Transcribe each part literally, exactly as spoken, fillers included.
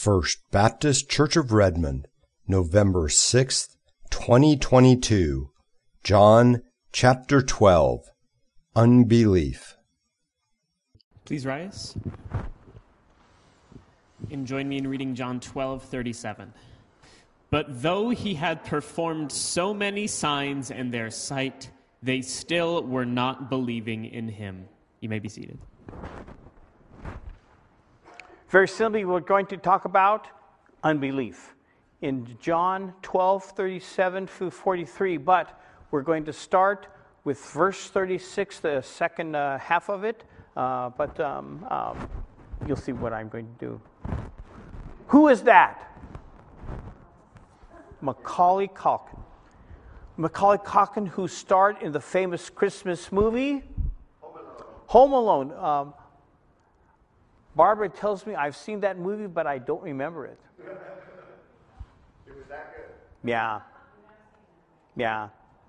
First Baptist Church of Redmond, November sixth, twenty twenty-two. John chapter twelve. Unbelief. Please rise and join me in reading John twelve thirty-seven. But though he had performed so many signs in their sight, they still were not believing in him. You may be seated. Very simply, we're going to talk about unbelief in John twelve thirty-seven through forty-three, but we're going to start with verse thirty-six, the second uh, half of it, uh, but um, um, you'll see what I'm going to do. Who is that? Macaulay Culkin. Macaulay Culkin, who starred in the famous Christmas movie Home Alone. Home Alone. Um, Barbara tells me I've seen that movie, but I don't remember it. It was that good. Yeah. Yeah.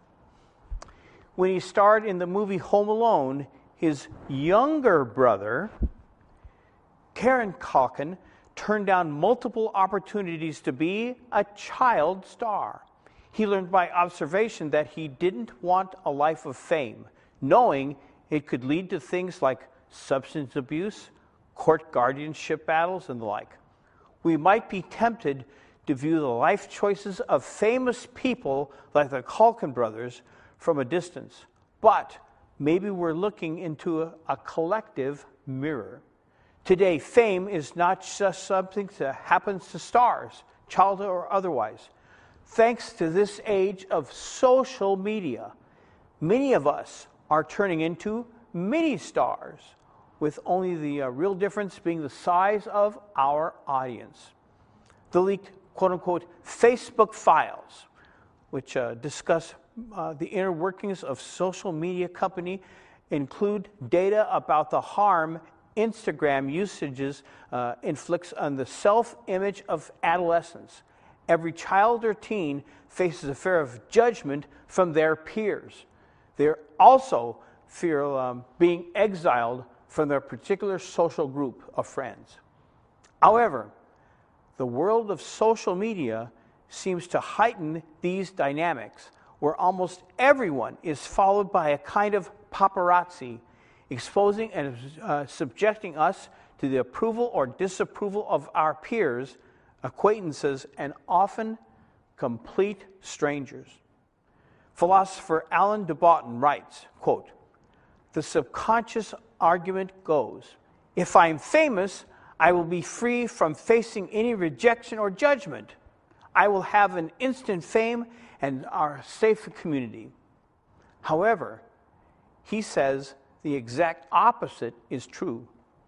When he starred in the movie Home Alone, his younger brother, Kieran Culkin, turned down multiple opportunities to be a child star. He learned by observation that he didn't want a life of fame, knowing it could lead to things like substance abuse, court guardianship battles, and the like. We might be tempted to view the life choices of famous people like the Culkin brothers from a distance, but maybe we're looking into a, a collective mirror. Today, fame is not just something that happens to stars, child or otherwise. Thanks to this age of social media, many of us are turning into mini stars, with only the uh, real difference being the size of our audience. The leaked, quote-unquote, Facebook files, which uh, discuss uh, the inner workings of social media company, include data about the harm Instagram usages uh, inflicts on the self-image of adolescents. Every child or teen faces a fear of judgment from their peers. They also fear um, being exiled from their particular social group of friends. However, the world of social media seems to heighten these dynamics, where almost everyone is followed by a kind of paparazzi, exposing and uh, subjecting us to the approval or disapproval of our peers, acquaintances, and often complete strangers. Philosopher Alan de Botton writes, quote, "The subconscious argument goes, if I'm famous, I will be free from facing any rejection or judgment. I will have an instant fame and are safe community." However, he says the exact opposite is true.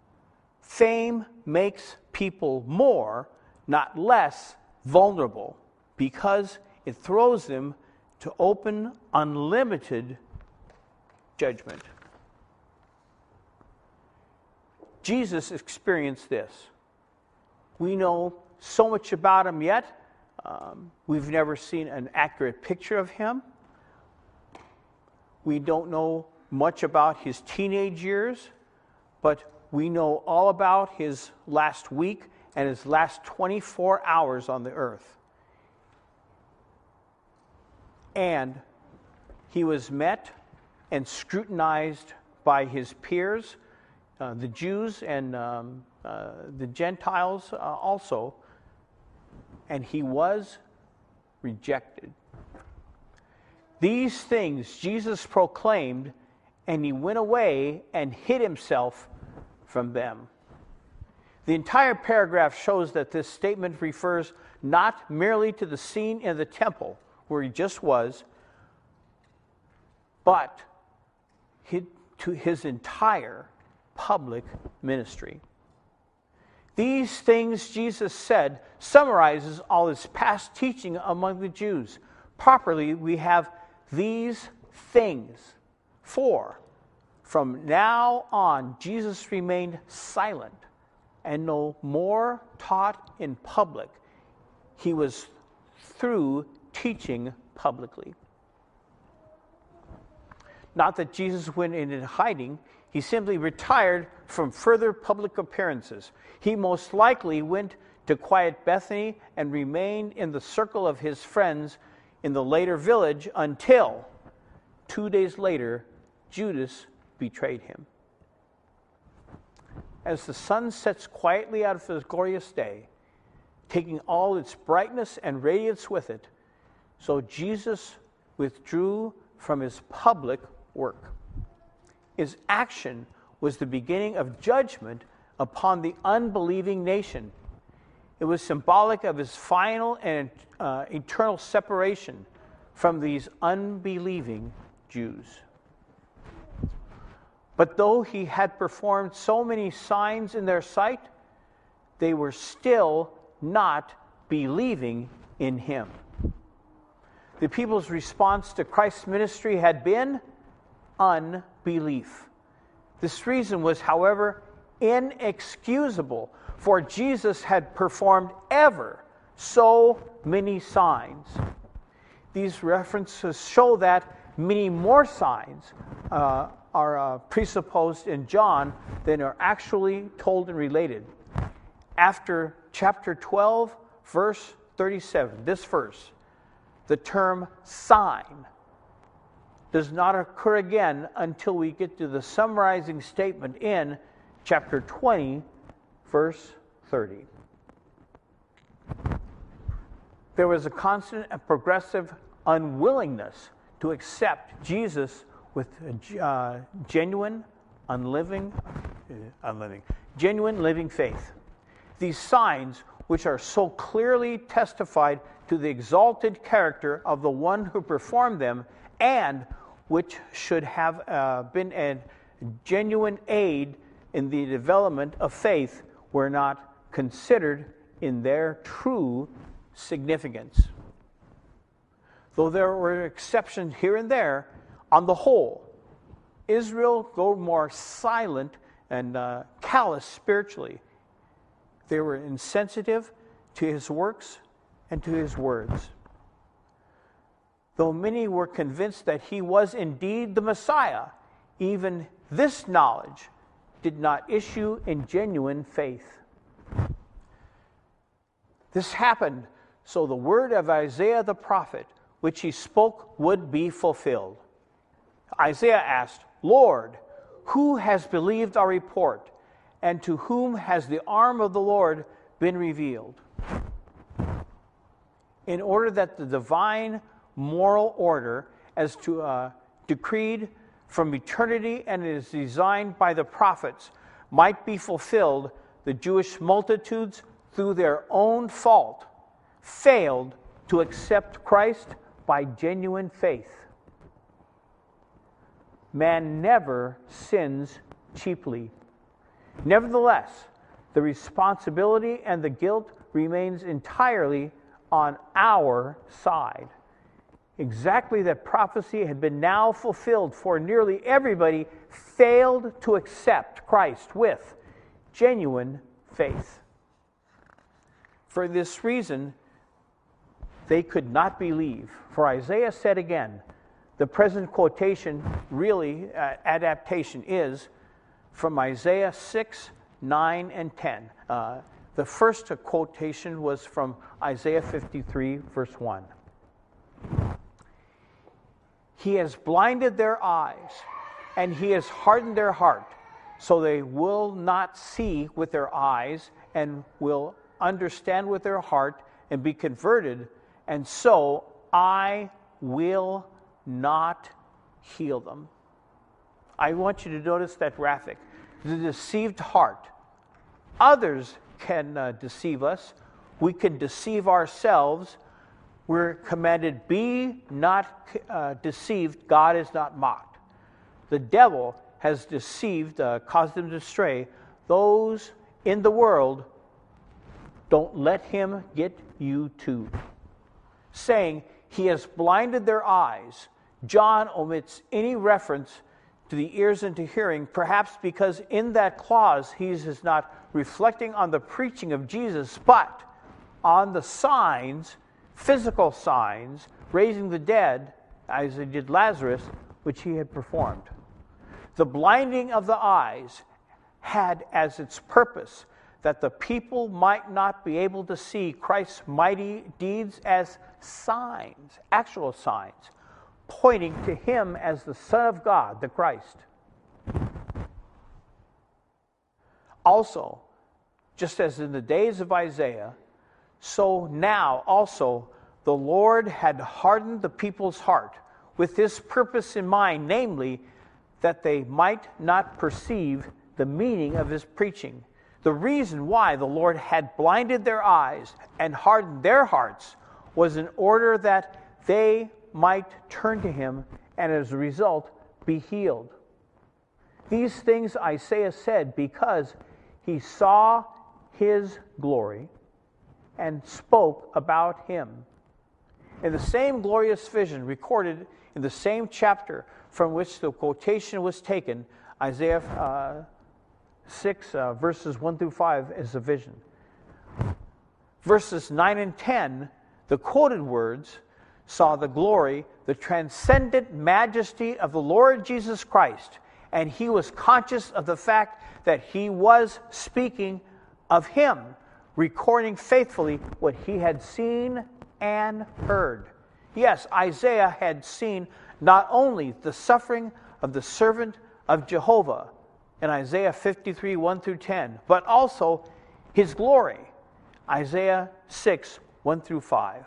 Fame makes people more, not less, vulnerable, because it throws them to open, unlimited judgment. Jesus experienced this. We know so much about him yet. Um, we've never seen an accurate picture of him. We don't know much about his teenage years, but we know all about his last week and his last twenty-four hours on the earth. And he was met and scrutinized by his peers, Uh, the Jews and um, uh, the Gentiles uh, also, and he was rejected. These things Jesus proclaimed, and he went away and hid himself from them. The entire paragraph shows that this statement refers not merely to the scene in the temple where he just was, but to his entire public ministry. These things Jesus said summarizes all his past teaching among the Jews. Properly, we have these things. For from now on, Jesus remained silent and no more taught in public. He was through teaching publicly. Not that Jesus went in hiding. He simply retired from further public appearances. He most likely went to quiet Bethany and remained in the circle of his friends in the later village until two days later, Judas betrayed him. As the sun sets quietly out of this glorious day, taking all its brightness and radiance with it, so Jesus withdrew from his public work. His action was the beginning of judgment upon the unbelieving nation. It was symbolic of his final and uh, eternal separation from these unbelieving Jews. But though he had performed so many signs in their sight, they were still not believing in him. The people's response to Christ's ministry had been unbelief. This reason was, however, inexcusable, for Jesus had performed ever so many signs. These references show that many more signs uh, are uh, presupposed in John than are actually told and related. After chapter twelve, verse thirty-seven, this verse, the term sign does not occur again until we get to the summarizing statement in chapter twenty, verse thirty. There was a constant and progressive unwillingness to accept Jesus with uh, genuine, unliving, uh, unliving, genuine living faith. These signs, which are so clearly testified to the exalted character of the one who performed them, and which should have uh, been a genuine aid in the development of faith, were not considered in their true significance. Though there were exceptions here and there, on the whole, Israel grew more silent and uh, callous spiritually. They were insensitive to his works and to his words. Though many were convinced that he was indeed the Messiah, even this knowledge did not issue in genuine faith. This happened so the word of Isaiah the prophet, which he spoke, would be fulfilled. Isaiah asked, "Lord, who has believed our report, and to whom has the arm of the Lord been revealed?" In order that the divine moral order, as to uh, decreed from eternity and is designed by the prophets, might be fulfilled, the Jewish multitudes, through their own fault, failed to accept Christ by genuine faith. Man never sins cheaply. Nevertheless, the responsibility and the guilt remains entirely on our side. Exactly that prophecy had been now fulfilled, for nearly everybody failed to accept Christ with genuine faith. For this reason, they could not believe. For Isaiah said again, the present quotation, really uh, adaptation, is from Isaiah six, nine, and ten. Uh, the first quotation was from Isaiah fifty-three, verse one. He has blinded their eyes, and he has hardened their heart, so they will not see with their eyes, and will understand with their heart, and be converted, and so I will not heal them. I want you to notice that graphic. The deceived heart. Others can uh, deceive us. We can deceive ourselves. We're commanded, be not uh, deceived, God is not mocked. The devil has deceived, uh, caused them to stray. Those in the world, don't let him get you too. Saying, he has blinded their eyes. John omits any reference to the ears and to hearing, perhaps because in that clause he is not reflecting on the preaching of Jesus, but on the signs, physical signs, raising the dead, as he did Lazarus, which he had performed. The blinding of the eyes had as its purpose that the people might not be able to see Christ's mighty deeds as signs, actual signs, pointing to him as the Son of God, the Christ. Also, just as in the days of Isaiah, so now also the Lord had hardened the people's heart with this purpose in mind, namely, that they might not perceive the meaning of his preaching. The reason why the Lord had blinded their eyes and hardened their hearts was in order that they might turn to him and as a result be healed. These things Isaiah said because he saw his glory and spoke about him. In the same glorious vision recorded in the same chapter from which the quotation was taken, Isaiah uh, six, uh, verses one through five is a vision. Verses nine and ten, the quoted words, saw the glory, the transcendent majesty of the Lord Jesus Christ, and he was conscious of the fact that he was speaking of him, recording faithfully what he had seen and heard. Yes, Isaiah had seen not only the suffering of the servant of Jehovah in Isaiah fifty-three, one through ten, but also his glory, Isaiah six, one through five.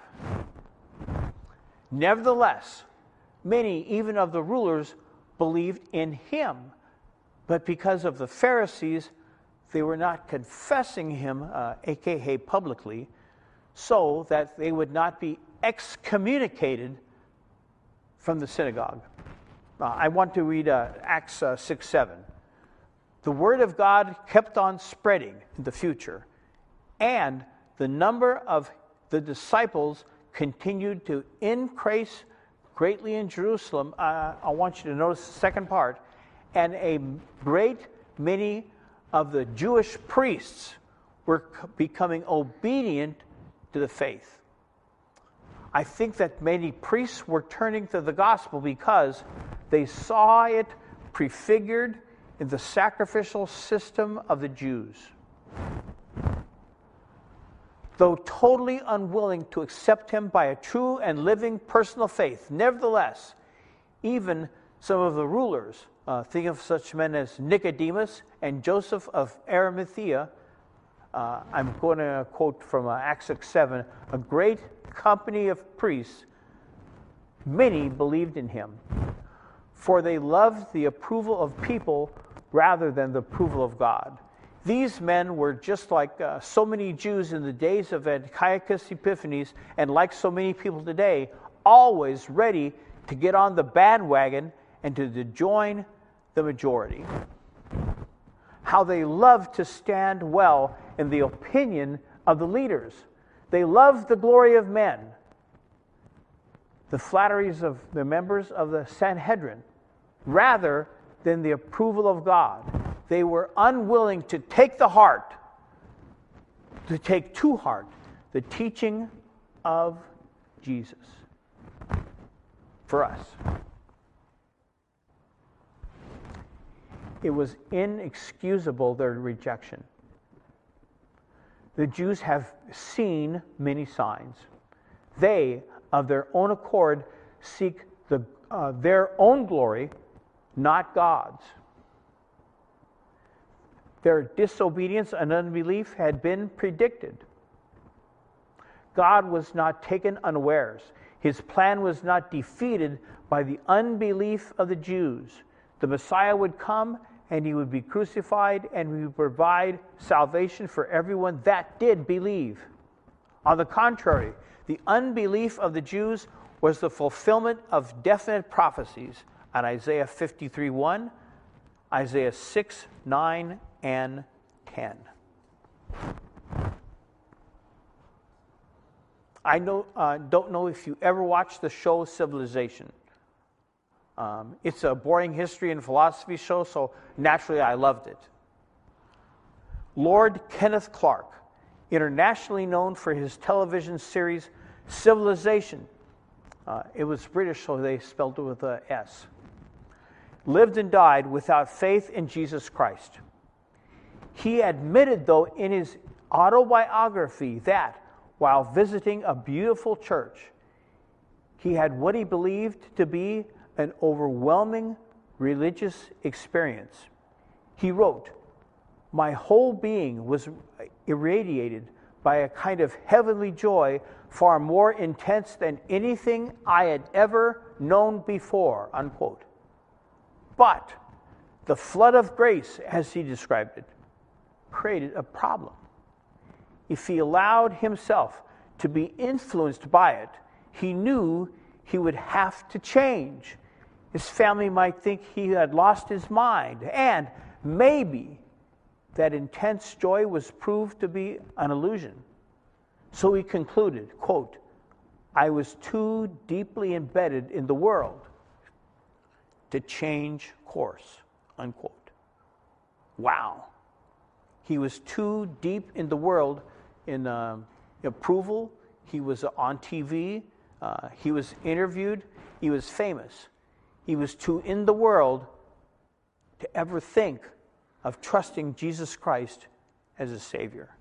Nevertheless, many even of the rulers believed in him, but because of the Pharisees, they were not confessing him, uh, aka publicly, so that they would not be excommunicated from the synagogue. Uh, I want to read uh, Acts uh, six, seven. The word of God kept on spreading in the future, and the number of the disciples continued to increase greatly in Jerusalem. Uh, I want you to notice the second part. And a great many of the Jewish priests were becoming obedient to the faith. I think that many priests were turning to the gospel because they saw it prefigured in the sacrificial system of the Jews. Though totally unwilling to accept him by a true and living personal faith, nevertheless, even some of the rulers, uh, think of such men as Nicodemus and Joseph of Arimathea, uh, I'm going to quote from uh, Acts six, seven, a great company of priests, many believed in him, for they loved the approval of people rather than the approval of God. These men were just like uh, so many Jews in the days of Antiochus Epiphanes, and like so many people today, always ready to get on the bandwagon and to, to join the majority. How they loved to stand well in the opinion of the leaders. They loved the glory of men, the flatteries of the members of the Sanhedrin, rather than the approval of God. They were unwilling to take the heart, to take to heart, the teaching of Jesus for us. It was inexcusable, their rejection. The Jews have seen many signs. They, of their own accord, seek the, uh, their own glory, not God's. Their disobedience and unbelief had been predicted. God was not taken unawares. His plan was not defeated by the unbelief of the Jews. The Messiah would come and he would be crucified and he would provide salvation for everyone that did believe. On the contrary, the unbelief of the Jews was the fulfillment of definite prophecies on Isaiah fifty-three, one, Isaiah six, nine, and ten. I know, uh, don't know if you ever watched the show Civilization. Um, it's a boring history and philosophy show, so naturally I loved it. Lord Kenneth Clark, internationally known for his television series Civilization, uh, it was British, so they spelled it with a S, lived and died without faith in Jesus Christ. He admitted, though, in his autobiography that while visiting a beautiful church, he had what he believed to be an overwhelming religious experience. He wrote, "My whole being was irradiated by a kind of heavenly joy far more intense than anything I had ever known before," unquote. But the flood of grace, as he described it, created a problem. If he allowed himself to be influenced by it, he knew he would have to change. His family might think he had lost his mind, and maybe that intense joy was proved to be an illusion. So he concluded, quote, "I was too deeply embedded in the world to change course," unquote. Wow. He was too deep in the world in uh, approval. He was on T V. Uh, he was interviewed. He was famous. He was too in the world to ever think of trusting Jesus Christ as a Savior.